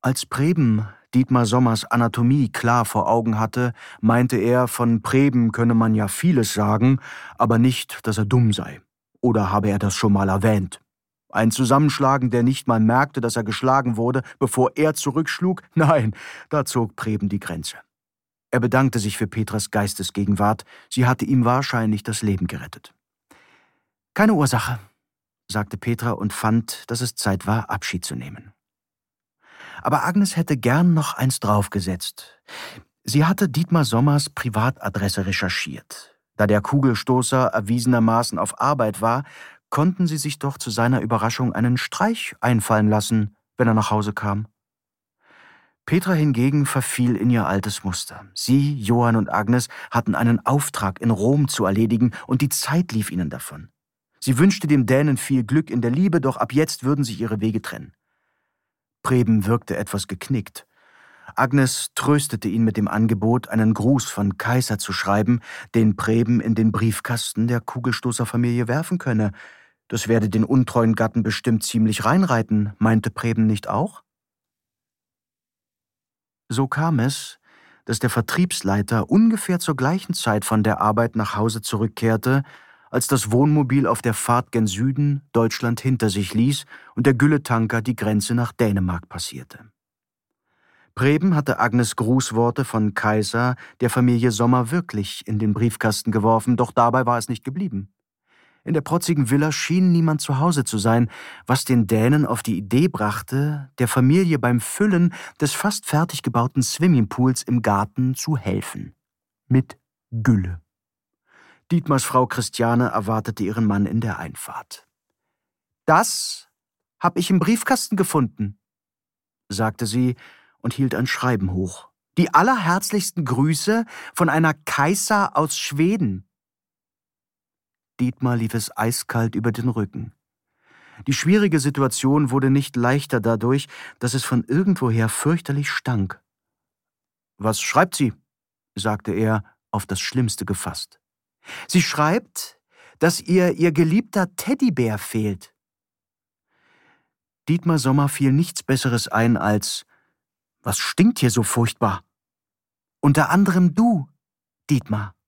Als Preben Dietmar Sommers Anatomie klar vor Augen hatte, meinte er, von Preben könne man ja vieles sagen, aber nicht, dass er dumm sei. Oder habe er das schon mal erwähnt? Ein Zusammenschlagen, der nicht mal merkte, dass er geschlagen wurde, bevor er zurückschlug? Nein, da zog Preben die Grenze. Er bedankte sich für Petras Geistesgegenwart, sie hatte ihm wahrscheinlich das Leben gerettet. »Keine Ursache«, sagte Petra und fand, dass es Zeit war, Abschied zu nehmen. Aber Agnes hätte gern noch eins draufgesetzt. Sie hatte Dietmar Sommers Privatadresse recherchiert. Da der Kugelstoßer erwiesenermaßen auf Arbeit war, konnten sie sich doch zu seiner Überraschung einen Streich einfallen lassen, wenn er nach Hause kam. Petra hingegen verfiel in ihr altes Muster. Sie, Johann und Agnes hatten einen Auftrag in Rom zu erledigen und die Zeit lief ihnen davon. Sie wünschte dem Dänen viel Glück in der Liebe, doch ab jetzt würden sich ihre Wege trennen. Preben wirkte etwas geknickt. Agnes tröstete ihn mit dem Angebot, einen Gruß von Kaiser zu schreiben, den Preben in den Briefkasten der Kugelstoßerfamilie werfen könne. Das werde den untreuen Gatten bestimmt ziemlich reinreiten, meinte Preben nicht auch? So kam es, dass der Vertriebsleiter ungefähr zur gleichen Zeit von der Arbeit nach Hause zurückkehrte, als das Wohnmobil auf der Fahrt gen Süden Deutschland hinter sich ließ und der Gülletanker die Grenze nach Dänemark passierte. Preben hatte Agnes Grußworte von Kaiser der Familie Sommer wirklich in den Briefkasten geworfen, doch dabei war es nicht geblieben. In der protzigen Villa schien niemand zu Hause zu sein, was den Dänen auf die Idee brachte, der Familie beim Füllen des fast fertig gebauten Swimmingpools im Garten zu helfen. Mit Gülle. Dietmars Frau Christiane erwartete ihren Mann in der Einfahrt. »Das hab ich im Briefkasten gefunden«, sagte sie und hielt ein Schreiben hoch. »Die allerherzlichsten Grüße von einer Kaiser aus Schweden.« Dietmar lief es eiskalt über den Rücken. Die schwierige Situation wurde nicht leichter dadurch, dass es von irgendwoher fürchterlich stank. »Was schreibt sie?« sagte er, auf das Schlimmste gefasst. »Sie schreibt, dass ihr geliebter Teddybär fehlt.« Dietmar Sommer fiel nichts Besseres ein als: »Was stinkt hier so furchtbar?« »Unter anderem du, Dietmar.«